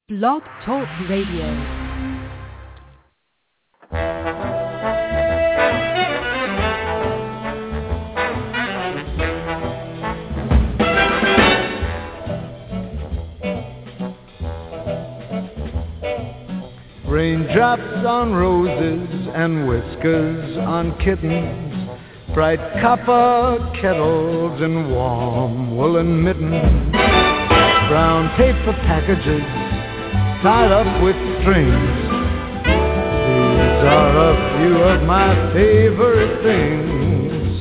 Blog Talk Radio. Raindrops on roses and whiskers on kittens, bright copper kettles and warm woolen mittens, brown paper packages tied up with strings. These are a few of my favorite things.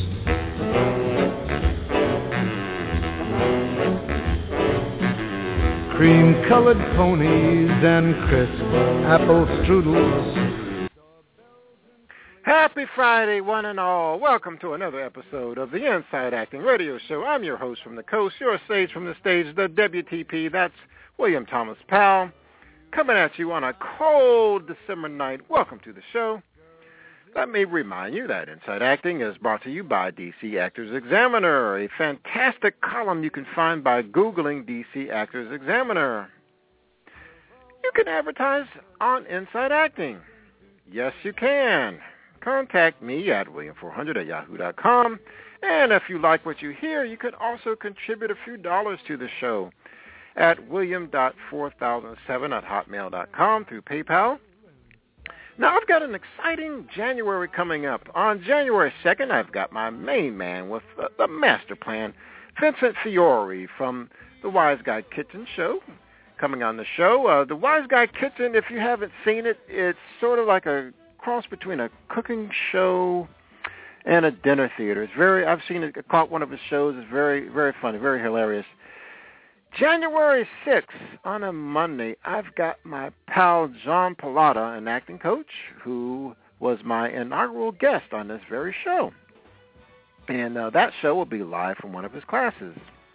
Cream-colored ponies and crisp apple strudels. Happy Friday, one and all. Welcome to another episode of the Inside Acting Radio Show. I'm your host from the coast, your sage from the stage, the WTP. That's William Thomas Powell, coming at you on a cold December night. Welcome to the show. Let me remind you that Inside Acting is brought to you by DC Actors Examiner, a fantastic column you can find by Googling DC Actors Examiner. You can advertise on Inside Acting. Yes, you can. Contact me at william400@yahoo.com. And if you like what you hear, you can also contribute a few dollars to the show at william.4007@hotmail.com through PayPal. Now, I've got an exciting January coming up. On January 2nd, I've got my main man with the master plan, Vincent Fiore from the Wise Guy Kitchen show, coming on the show. The Wise Guy Kitchen, if you haven't seen it, it's sort of like a cross between a cooking show and a dinner theater. I've seen it, caught one of his shows. It's very, very funny, very hilarious. January 6th, on a Monday, I've got my pal John Pallotta, an acting coach, who was my inaugural guest on this very show. And that show will be live from one of his classes.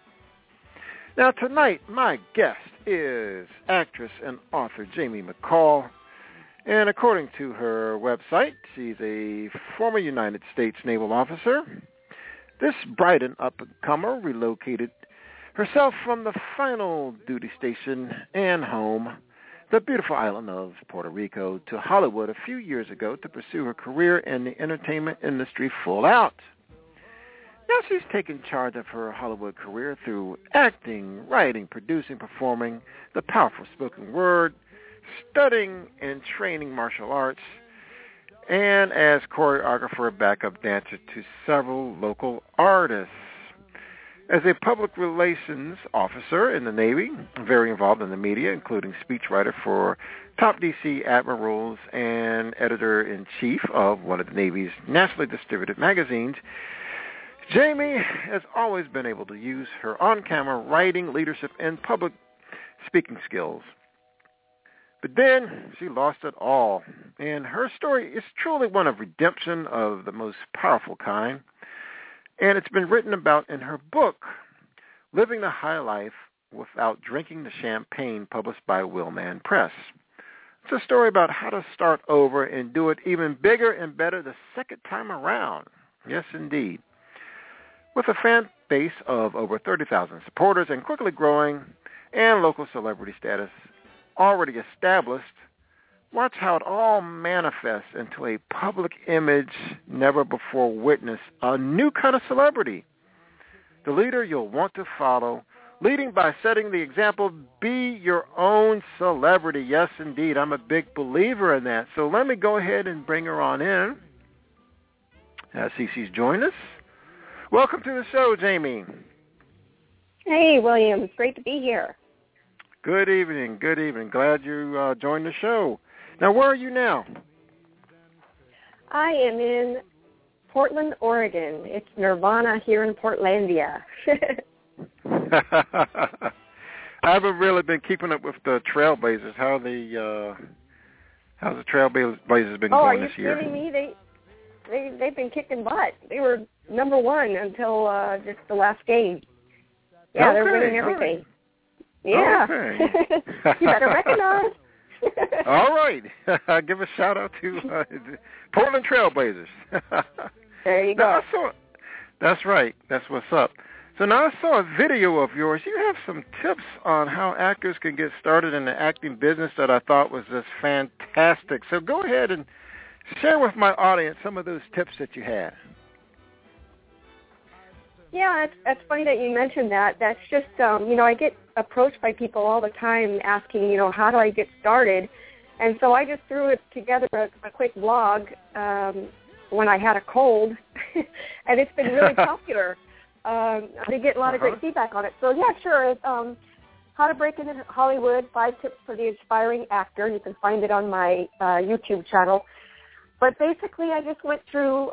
Now, tonight, my guest is actress and author Jamie McCall. And according to her website, she's a former United States Naval officer. This bright and up-and-comer relocated herself from the final duty station and home, the beautiful island of Puerto Rico, to Hollywood a few years ago to pursue her career in the entertainment industry full out. Now she's taken charge of her Hollywood career through acting, writing, producing, performing the powerful spoken word, studying and training martial arts, and as choreographer, backup dancer to several local artists. As a public relations officer in the Navy, very involved in the media, including speechwriter for top DC admirals and editor-in-chief of one of the Navy's nationally distributed magazines, Jamie has always been able to use her on-camera writing, leadership, and public speaking skills. But then she lost it all, and her story is truly one of redemption of the most powerful kind. And it's been written about in her book, Living the High Life Without Drinking the Champagne, published by Willman Press. It's a story about how to start over and do it even bigger and better the second time around. Yes, indeed. With a fan base of over 30,000 supporters and quickly growing, and local celebrity status already established, watch how it all manifests into a public image never before witnessed, a new kind of celebrity. The leader you'll want to follow, leading by setting the example. Be your own celebrity. Yes, indeed. I'm a big believer in that. So let me go ahead and bring her on in. Cece's joined us. Welcome to the show, Jamie. Hey, William. It's great to be here. Good evening. Good evening. Glad you joined the show. Now, where are you now? I am in Portland, Oregon. It's Nirvana here in Portlandia. I haven't really been keeping up with the Trailblazers. How's the Trailblazers been going this year? Oh, are you kidding me? They've been kicking butt. They were number one until just the last game. Yeah, okay, they're winning everything. Right. Yeah. Okay. You better recognize. All right. Give a shout-out to Portland Trailblazers. There you go. That's right. That's what's up. So now I saw a video of yours. You have some tips on how actors can get started in the acting business that I thought was just fantastic. So go ahead and share with my audience some of those tips that you had. Yeah, it's funny that you mentioned that. That's just, I get approached by people all the time asking, how do I get started? And so I just threw it together a quick blog when I had a cold, and it's been really popular. I get a lot of great feedback on it. So, yeah, sure. It's, How to Break Into Hollywood, 5 Tips for the Aspiring Actor. You can find it on my YouTube channel. But basically, I just went through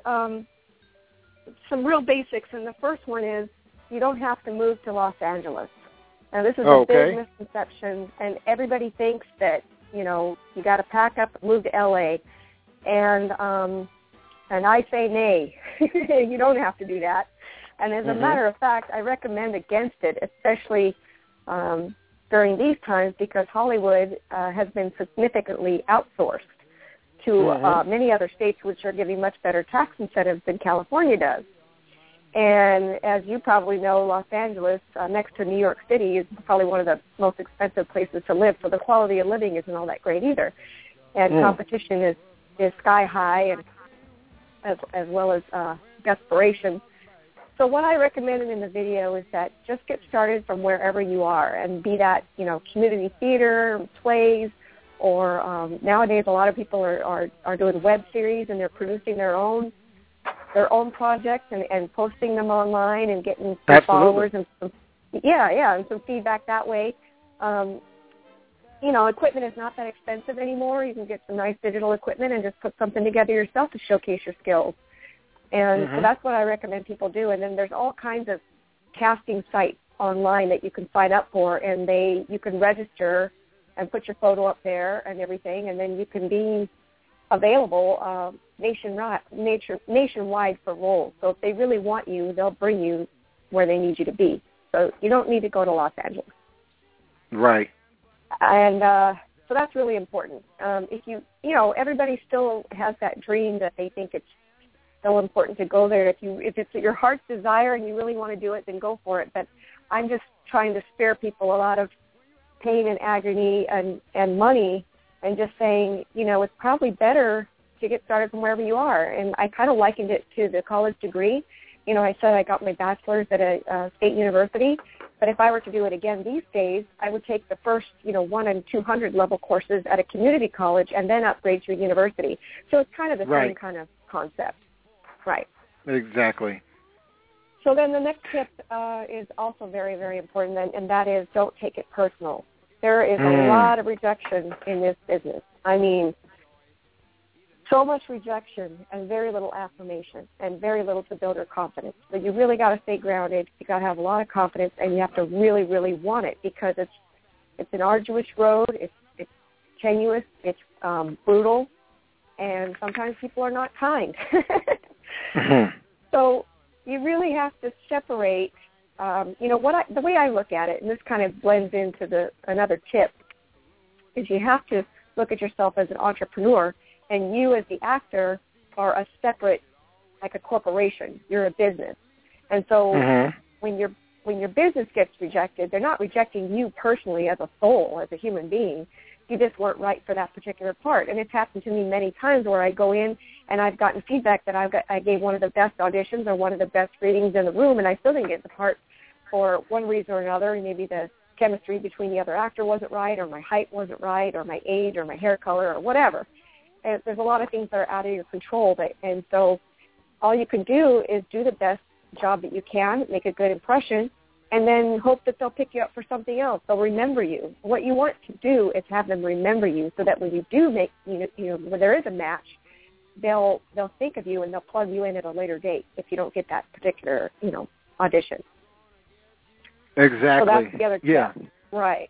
some real basics, and the first one is you don't have to move to Los Angeles. Now, this is a big misconception, and everybody thinks that, you got to pack up and move to L.A., and I say nay. You don't have to do that. And as a matter of fact, I recommend against it, especially during these times, because Hollywood has been significantly outsourced to many other states, which are giving much better tax incentives than California does. And as you probably know, Los Angeles, next to New York City, is probably one of the most expensive places to live, so the quality of living isn't all that great either. And competition is sky high, and as well as desperation. So what I recommended in the video is that just get started from wherever you are, and be that, community theater, plays, or nowadays a lot of people are doing web series, and they're producing their own projects and posting them online and getting some followers and some and some feedback that way. Equipment is not that expensive anymore. You can get some nice digital equipment and just put something together yourself to showcase your skills. And so that's what I recommend people do. And then there's all kinds of casting sites online that you can sign up for, and you can register and put your photo up there and everything, and then you can be available nationwide for roles. So if they really want you, they'll bring you where they need you to be. So you don't need to go to Los Angeles. Right. And so that's really important. If everybody still has that dream that they think it's so important to go there. If it's your heart's desire and you really want to do it, then go for it. But I'm just trying to spare people a lot of pain and agony and money, and just saying, it's probably better to get started from wherever you are. And I kind of likened it to the college degree. I said I got my bachelor's at a state university, but if I were to do it again these days, I would take the first, 1 and 200 level courses at a community college and then upgrade to a university. So it's kind of the same kind of concept. Right. Exactly. So then the next tip is also very, very important, and that is don't take it personal. There is a lot of rejection in this business. I mean, so much rejection and very little affirmation and very little to build your confidence. So you really got to stay grounded. You got to have a lot of confidence, and you have to really, really want it, because it's an arduous road. It's tenuous. It's brutal, and sometimes people are not kind. So you really have to separate. The way I look at it, and this kind of blends into another tip, is you have to look at yourself as an entrepreneur, and you as the actor are a separate, like a corporation. You're a business, and so when your business gets rejected, they're not rejecting you personally as a soul, as a human being. You just weren't right for that particular part. And it's happened to me many times where I go in and I've gotten feedback that I gave one of the best auditions or one of the best readings in the room, and I still didn't get the part for one reason or another. Maybe the chemistry between the other actor wasn't right, or my height wasn't right, or my age, or my hair color, or whatever. And there's a lot of things that are out of your control. And so all you can do is do the best job that you can, make a good impression, and then hope that they'll pick you up for something else. They'll remember you. What you want to do is have them remember you, so that when you do make, when there is a match, they'll think of you and they'll plug you in at a later date if you don't get that particular, audition. Exactly. So that's the other tip. Yeah. Right.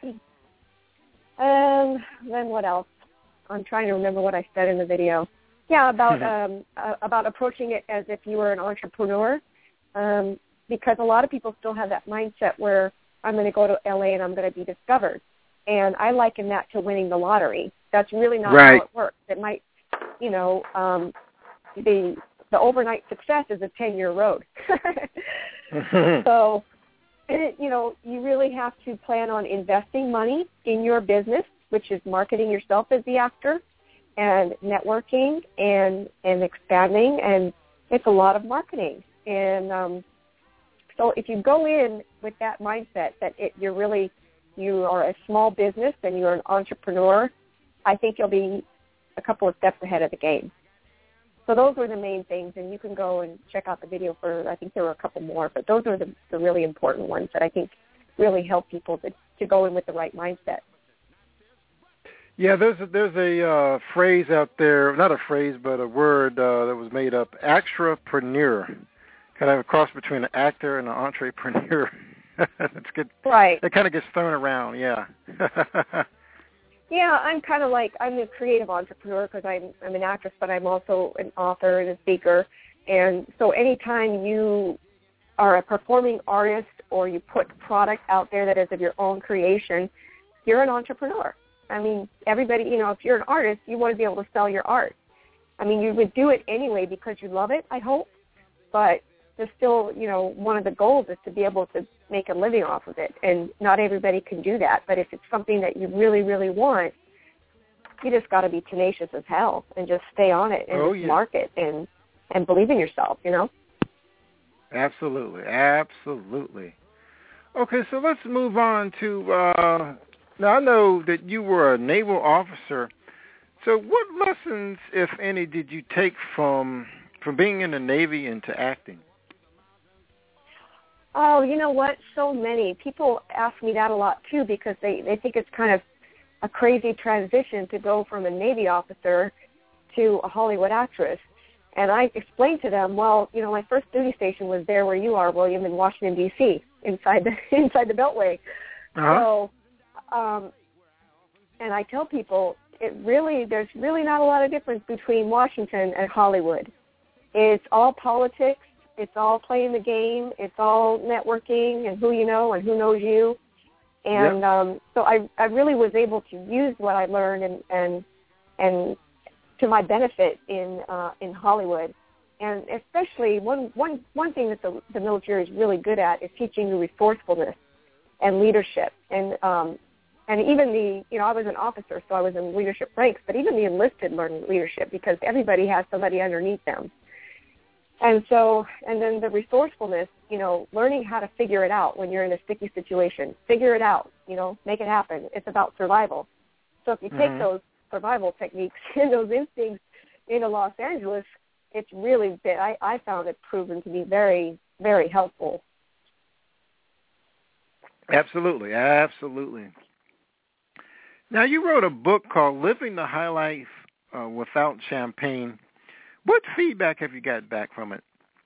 And then what else? I'm trying to remember what I said in the video. Yeah, about approaching it as if you were an entrepreneur. Because a lot of people still have that mindset where I'm going to go to L.A. and I'm going to be discovered. And I liken that to winning the lottery. That's really not how it works. It might, the overnight success is a 10-year road. So, you know, you really have to plan on investing money in your business, which is marketing yourself as the actor and networking and expanding, and it's a lot of marketing. And so if you go in with that mindset that you are a small business and you're an entrepreneur, I think you'll be a couple of steps ahead of the game. So those were the main things, and you can go and check out the video for, I think there were a couple more, but those are the really important ones that I think really help people to go in with the right mindset. Yeah, there's a phrase out there, not a phrase, but a word that was made up, extrapreneur, kind of a cross between an actor and an entrepreneur. That's good. Right. It kind of gets thrown around, yeah. Yeah, I'm kind of like, I'm a creative entrepreneur because I'm an actress, but I'm also an author and a speaker. And so anytime you are a performing artist or you put product out there that is of your own creation, you're an entrepreneur. I mean, everybody, you know, if you're an artist, you want to be able to sell your art. I mean, you would do it anyway because you love it, I hope, but there's still, you know, one of the goals is to be able to make a living off of it, and not everybody can do that. But if it's something that you really, really want, you just got to be tenacious as hell and just stay on it and market and believe in yourself, you know? Absolutely, absolutely. Okay, so let's move on to, now I know that you were a naval officer, so what lessons, if any, did you take from being in the Navy into acting? Oh, you know what? So many. People ask me that a lot, too, because they think it's kind of a crazy transition to go from a Navy officer to a Hollywood actress. And I explained to them, well, you know, my first duty station was there where you are, William, in Washington, D.C., inside the Beltway. Uh-huh. So, and I tell people, there's really not a lot of difference between Washington and Hollywood. It's all politics. It's all playing the game. It's all networking and who you know and who knows you. And so I really was able to use what I learned and to my benefit in Hollywood. And especially one thing that the military is really good at is teaching you resourcefulness and leadership. And even I was an officer, so I was in leadership ranks, but even the enlisted learn leadership because everybody has somebody underneath them. And then the resourcefulness, you know, learning how to figure it out when you're in a sticky situation. Figure it out, you know, make it happen. It's about survival. So if you take those survival techniques and those instincts into Los Angeles, it's really been, I found it proven to be very, very helpful. Absolutely, absolutely. Now, you wrote a book called Living the High Life Without Champagne. What feedback have you got back from it?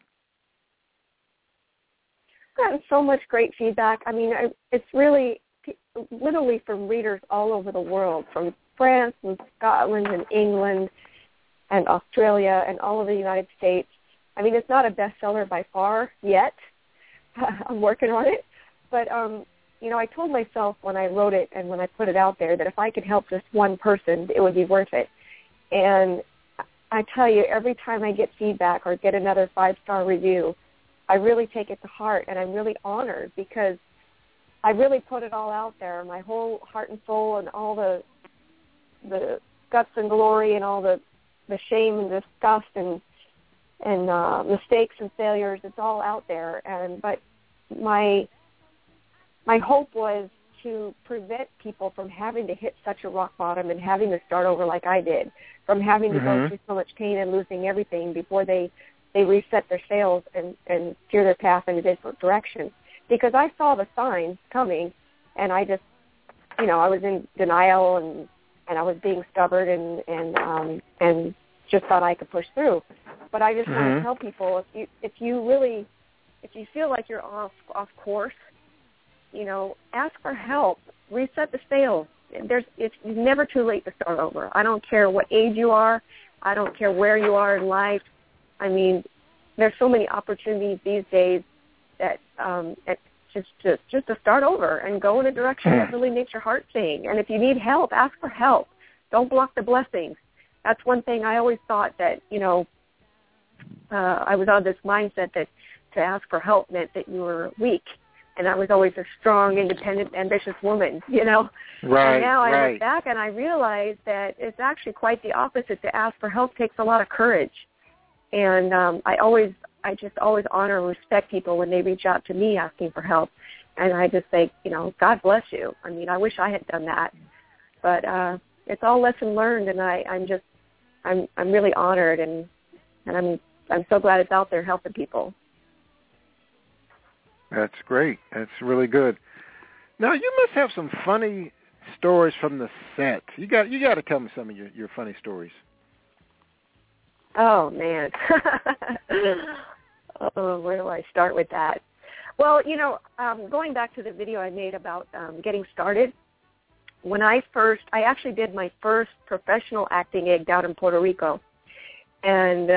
I've gotten so much great feedback. I mean, it's really literally from readers all over the world, from France and Scotland and England and Australia and all over the United States. I mean, it's not a bestseller by far yet. I'm working on it. But, you know, I told myself when I wrote it and when I put it out there that if I could help just one person, it would be worth it. And I tell you, every time I get feedback or get another 5-star review, I really take it to heart, and I'm really honored because I really put it all out there, my whole heart and soul and all the guts and glory and all the shame and disgust and mistakes and failures. It's all out there. But my hope was to prevent people from having to hit such a rock bottom and having to start over like I did, from having to go through so much pain and losing everything before they reset their sails and steer their path in a different direction. Because I saw the signs coming, and I just, you know, I was in denial and I was being stubborn and just thought I could push through. But I just want to tell people, if you feel like you're off course, you know, ask for help. Reset the sails. It's never too late to start over. I don't care what age you are. I don't care where you are in life. I mean, there's so many opportunities these days that just to start over and go in a direction that really makes your heart sing. And if you need help, ask for help. Don't block the blessings. That's one thing I always thought that, you know, I was on this mindset that to ask for help meant that you were weak. And I was always a strong, independent, ambitious woman, you know. Right, and now I right. look back and I realize that it's actually quite the opposite. To ask for help takes a lot of courage. And I just always honor and respect people when they reach out to me asking for help. And I just say, you know, God bless you. I mean, I wish I had done that. But it's all lesson learned, and I'm really honored, and I'm so glad it's out there helping people. That's great. That's really good. Now, you must have some funny stories from the set. You got to tell me some of your funny stories. Oh, man. Where do I start with that? Well, you know, going back to the video I made about getting started, when I actually did my first professional acting gig down in Puerto Rico. And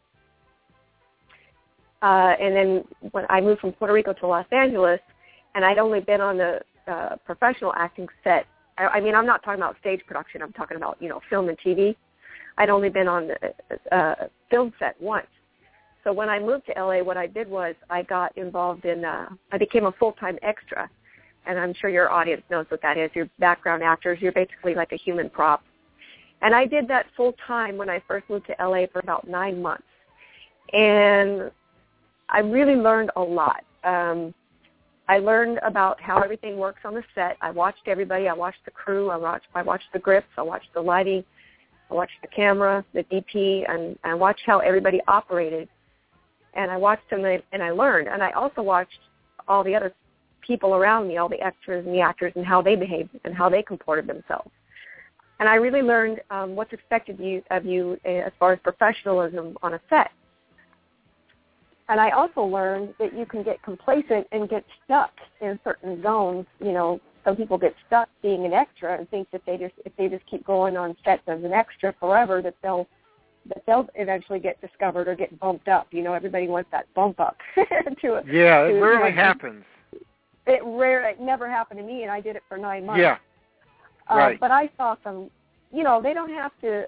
then when I moved from Puerto Rico to Los Angeles, and I'd only been on the professional acting set. I mean, I'm not talking about stage production. I'm talking about, you know, film and TV. I'd only been on the film set once. So when I moved to LA, what I did was I got involved in, I became a full-time extra. And I'm sure your audience knows what that is. You're background actors. You're basically like a human prop. And I did that full-time when I first moved to LA for about 9 months. And I really learned a lot. I learned about how everything works on the set. I watched everybody. I watched the crew. I watched the grips. I watched the lighting. I watched the camera, the DP, and I watched how everybody operated. And I watched them, and I learned. And I also watched all the other people around me, all the extras and the actors, and how they behaved and how they comported themselves. And I really learned what's expected of you as far as professionalism on a set. And I also learned that you can get complacent and get stuck in certain zones. You know, some people get stuck being an extra and think that if they just keep going on sets as an extra forever, that they'll eventually get discovered or get bumped up. You know, everybody wants that bump up. Yeah, it rarely happens. It never happened to me, and I did it for 9 months. Yeah, right. But I saw some, you know, they don't have to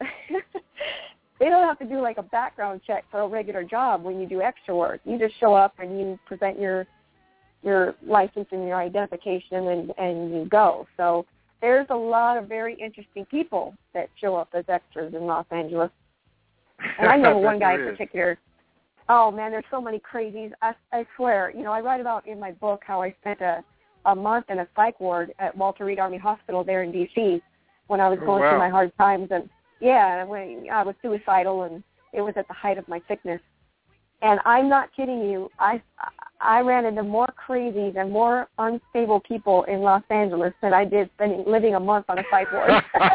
do like a background check for a regular job when you do extra work. You just show up and you present your license and your identification and you go. So there's a lot of very interesting people that show up as extras in Los Angeles. And I know one guy in particular. Oh, man, there's so many crazies. I swear. You know, I write about in my book how I spent a month in a psych ward at Walter Reed Army Hospital there in D.C. when I was going through my hard times. And, yeah, when I was suicidal, and it was at the height of my sickness. And I'm not kidding you. I ran into more crazies and more unstable people in Los Angeles than I did living a month on a psych ward.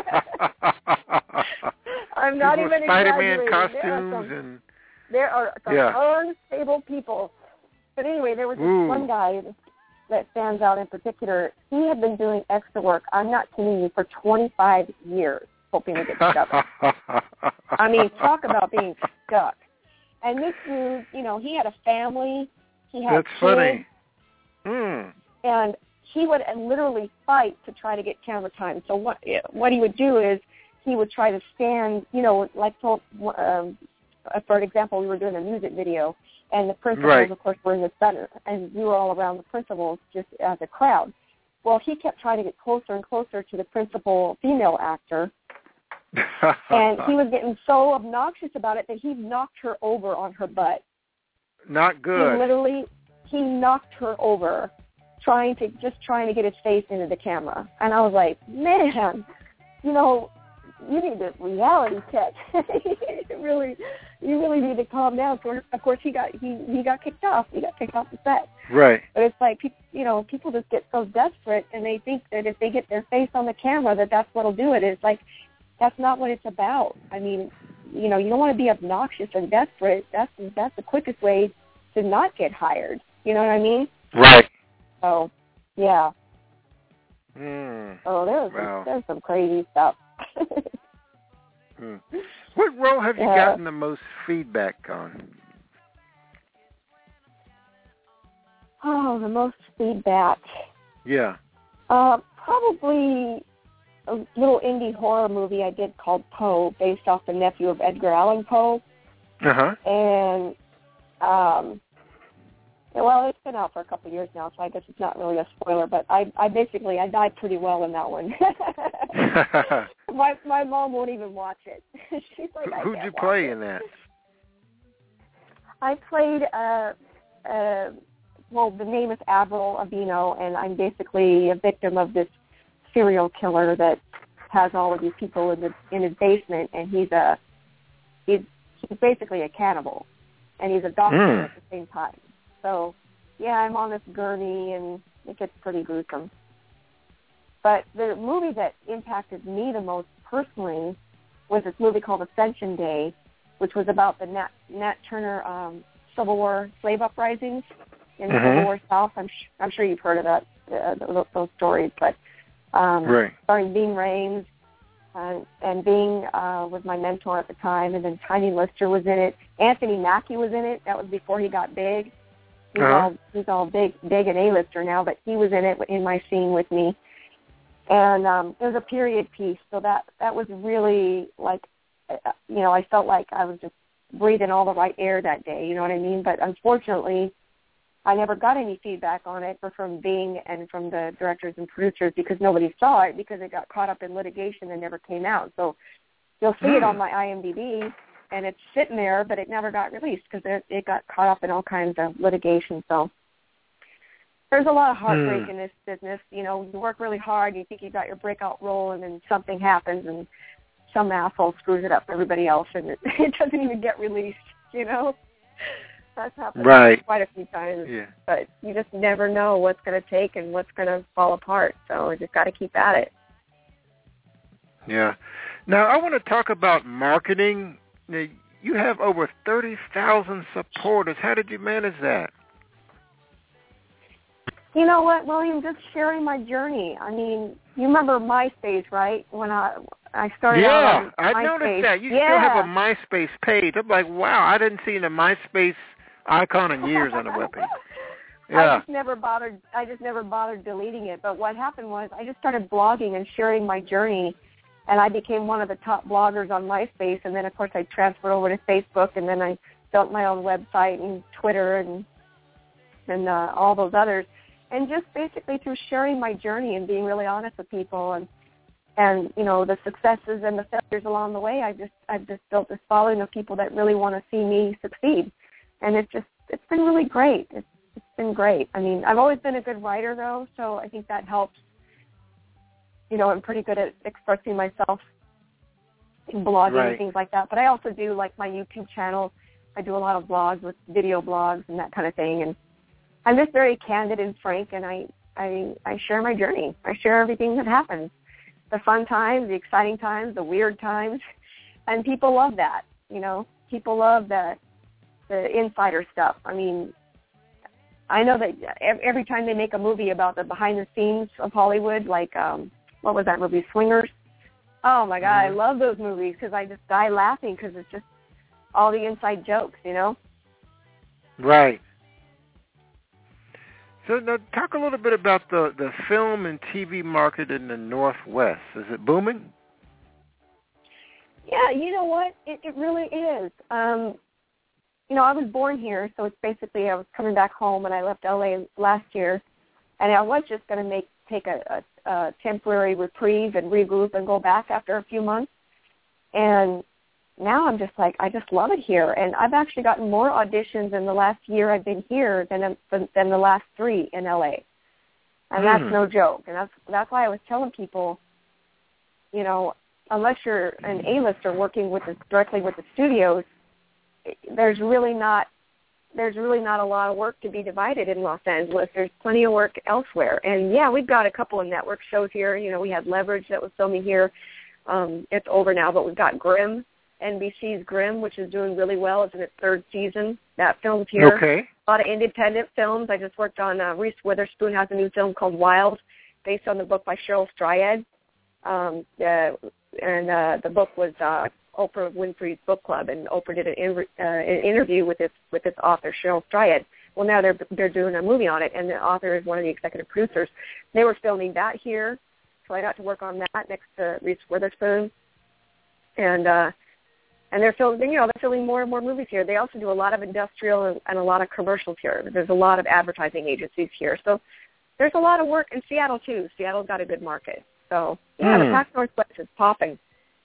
I'm not even exaggerating. Spider-Man costumes there are some unstable people. But anyway, there was this one guy that stands out in particular. He had been doing extra work, I'm not kidding you, for 25 years, hoping to get discovered. I mean, talk about being stuck. And this dude, you know, he had a family. He had kids. Funny. And he would literally fight to try to get camera time. So what he would do is he would try to stand, you know, like for example, we were doing a music video, and the principals, of course, were in the center, and we were all around the principals just as a crowd. Well, he kept trying to get closer and closer to the principal female actor, and he was getting so obnoxious about it that he knocked her over on her butt. Not good. He knocked her over, trying to get his face into the camera. And I was like, man, you know, you need a reality check. You really need to calm down. So of course he got kicked off. He got kicked off the set. Right. But it's like, you know, people just get so desperate, and they think that if they get their face on the camera, that's what'll do it. It's like, that's not what it's about. I mean, you know, you don't want to be obnoxious and desperate. That's the quickest way to not get hired. You know what I mean? Right. So, yeah. Oh, there's some crazy stuff. What role have you gotten the most feedback on? Oh, the most feedback. Yeah. Probably a little indie horror movie I did called Poe, based off the nephew of Edgar Allan Poe. Uh-huh. And Well, it's been out for a couple of years now, so I guess it's not really a spoiler. But I died pretty well in that one. my mom won't even watch it. She's like, who'd you play in that? I played. Well, the name is Avril Avino, and I'm basically a victim of this serial killer that has all of these people in his basement, and he's basically a cannibal, and he's a doctor at the same time. So, yeah, I'm on this gurney, and it gets pretty gruesome. But the movie that impacted me the most personally was this movie called Ascension Day, which was about the Nat Turner Civil War slave uprisings in the Civil War South. I'm sure you've heard of that, those stories. But starring Ving Rhames, and Bing was my mentor at the time, and then Tiny Lister was in it. Anthony Mackie was in it. That was before he got big. He's all big and A-lister now, but he was in it in my scene with me. And it was a period piece, so that was really like, I felt like I was just breathing all the right air that day, you know what I mean? But unfortunately, I never got any feedback on it from Bing and from the directors and producers because nobody saw it because it got caught up in litigation and never came out. So you'll see it on my IMDb, and it's sitting there, but it never got released because it got caught up in all kinds of litigation. So there's a lot of heartbreak in this business. You work really hard, you think you got your breakout role, and then something happens, and some asshole screws it up for everybody else, and it doesn't even get released, That's happened quite a few times. Yeah. But you just never know what's going to take and what's going to fall apart, so you just got to keep at it. Yeah. Now, I want to talk about marketing. Now, you have over 30,000 supporters. How did you manage that? You know what, William? Just sharing my journey. I mean, you remember MySpace, right? When I started out on MySpace. I noticed that. You still have a MySpace page. I'm like, wow, I didn't see the MySpace icon in years on the webpage. Yeah. I just never bothered deleting it. But what happened was I just started blogging and sharing my journey, and I became one of the top bloggers on MySpace. And then, of course, I transferred over to Facebook, and then I built my own website and Twitter and all those others. And just basically through sharing my journey and being really honest with people and the successes and the failures along the way, I've just built this following of people that really want to see me succeed. And it's been really great. It's been great. I mean, I've always been a good writer, though, so I think that helps. I'm pretty good at expressing myself in blogging and things like that. But I also do, like, my YouTube channel. I do a lot of blogs with video blogs and that kind of thing. And I'm just very candid and frank, and I share my journey. I share everything that happens, the fun times, the exciting times, the weird times, and people love that. People love the insider stuff. I mean, I know that every time they make a movie about the behind the scenes of Hollywood, like what was that movie, Swingers? Oh my God, I love those movies because I just die laughing because it's just all the inside jokes, Right. So now talk a little bit about the film and TV market in the Northwest. Is it booming? Yeah, you know what? It really is. I was born here, so it's basically I was coming back home, and I left LA last year, and I was just going to take a temporary reprieve and regroup and go back after a few months. And now I'm just like, I just love it here. And I've actually gotten more auditions in the last year I've been here than the last 3 in LA. And that's no joke. And that's why I was telling people, unless you're an A-lister working directly with the studios, there's really not a lot of work to be divided in Los Angeles. There's plenty of work elsewhere. And, yeah, we've got a couple of network shows here. We had Leverage that was filming here. It's over now, but we've got Grimm, NBC's Grimm, which is doing really well. It's in its 3rd season. That film's here. Okay. A lot of independent films. I just worked on Reese Witherspoon has a new film called Wild, based on the book by Cheryl Strayed. The book was Oprah Winfrey's Book Club, and Oprah did an interview with its author, Cheryl Strayed. Well, now they're doing a movie on it, and the author is one of the executive producers. They were filming that here, so I got to work on that next to Reese Witherspoon. And And they're filming more and more movies here. They also do a lot of industrial and a lot of commercials here. There's a lot of advertising agencies here. So there's a lot of work in Seattle, too. Seattle's got a good market. So, yeah, the Pac Northwest is popping.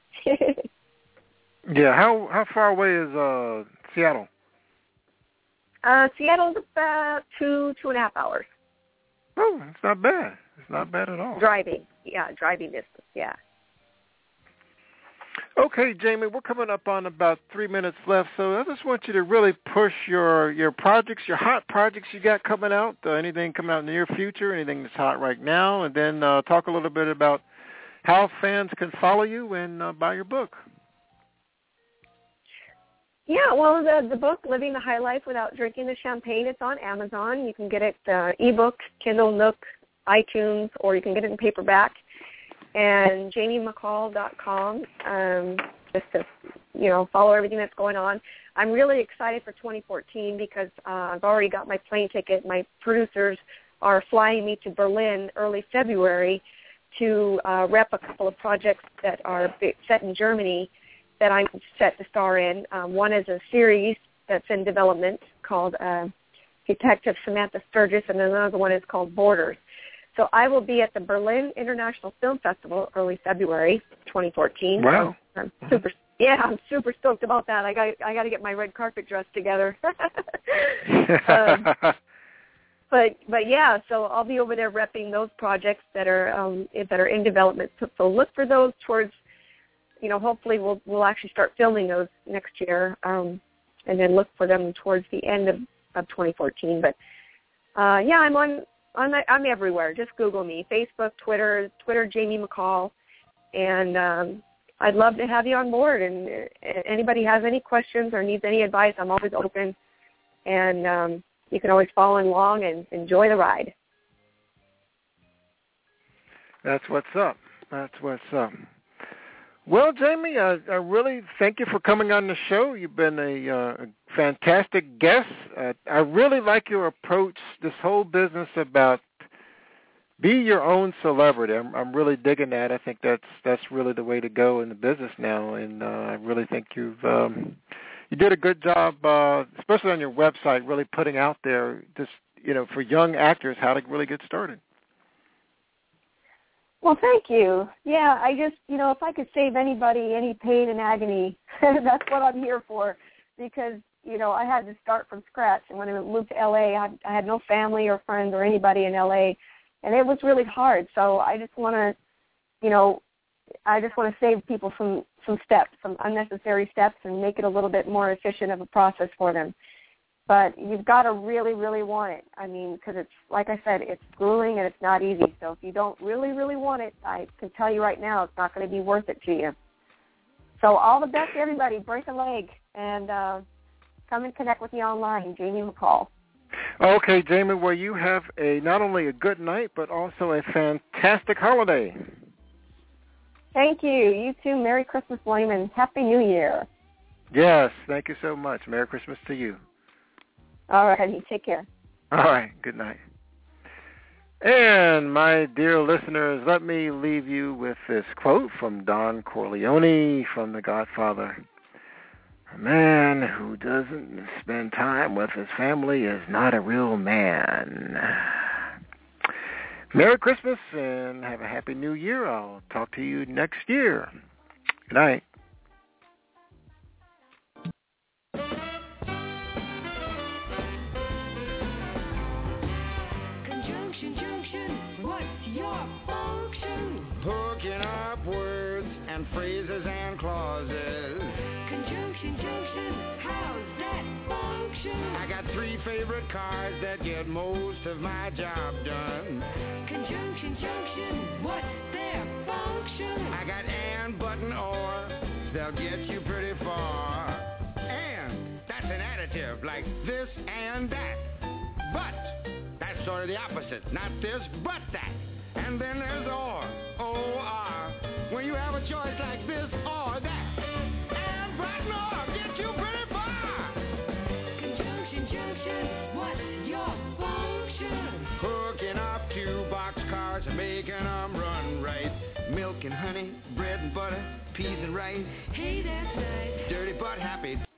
Yeah, how far away is Seattle? Seattle's about 2.5 hours. Oh, it's not bad. It's not bad at all. Driving distance, yeah. Okay, Jamie, we're coming up on about 3 minutes left, so I just want you to really push your projects, your hot projects you got coming out, anything coming out in the near future, anything that's hot right now, and then talk a little bit about how fans can follow you and buy your book. Yeah, well, the book, Living the High Life Without Drinking the Champagne, it's on Amazon. You can get it ebook, Kindle, Nook, iTunes, or you can get it in paperback. And JamieMcCall.com, just to, follow everything that's going on. I'm really excited for 2014 because I've already got my plane ticket. My producers are flying me to Berlin early February to rep a couple of projects that are set in Germany that I'm set to star in. One is a series that's in development called Detective Samantha Sturgis, and another one is called Borders. So I will be at the Berlin International Film Festival early February 2014. Wow! So I'm super stoked about that. I got to get my red carpet dress together. But yeah, so I'll be over there repping those projects that are in development. So look for those towards, hopefully we'll actually start filming those next year, and then look for them towards the end of 2014. But yeah, I'm everywhere. Just Google me, Facebook, Twitter, Jamie McCall, and I'd love to have you on board. And anybody has any questions or needs any advice, I'm always open. And you can always follow along and enjoy the ride. That's what's up. Well, Jamie, I really thank you for coming on the show. You've been a fantastic guest. I really like your approach, this whole business about be your own celebrity. I'm really digging that. I think that's really the way to go in the business now, and I really think you did a good job, especially on your website, really putting out there just for young actors how to really get started. Well, thank you. Yeah, I just, if I could save anybody any pain and agony, that's what I'm here for, because, I had to start from scratch. And when I moved to L.A., I had no family or friends or anybody in L.A., and it was really hard. So I just want to, save people some steps, some unnecessary steps, and make it a little bit more efficient of a process for them. But you've got to really, really want it. I mean, because it's, like I said, it's grueling and it's not easy. So if you don't really, really want it, I can tell you right now, it's not going to be worth it to you. So all the best to everybody. Break a leg and come and connect with me online, Jamie McCall. Okay, Jamie, well, you have not only a good night, but also a fantastic holiday. Thank you. You too. Merry Christmas, William, and Happy New Year. Yes, thank you so much. Merry Christmas to you. All righty. Take care. All right. Good night. And my dear listeners, let me leave you with this quote from Don Corleone from The Godfather. A man who doesn't spend time with his family is not a real man. Merry Christmas and have a Happy New Year. I'll talk to you next year. Good night. Conjunction, junction, what's your function? Hooking up words and phrases and clauses. Conjunction, junction, how's that function? I got 3 favorite cars that get most of my job done. Conjunction, junction, what's their function? I got and, but, and, or, they'll get you pretty far. And, that's an additive, like this and that. But, that's sort of the opposite. Not this, but that. And then there's or, O-R. When you have a choice like this or that. And, but, and, or, get you pretty far. Conjunction, junction, what's your function? Hooking up 2 boxcars and making them run right. Milk and honey, bread and butter, peas and rice. Hey, that's nice. Dirty but happy.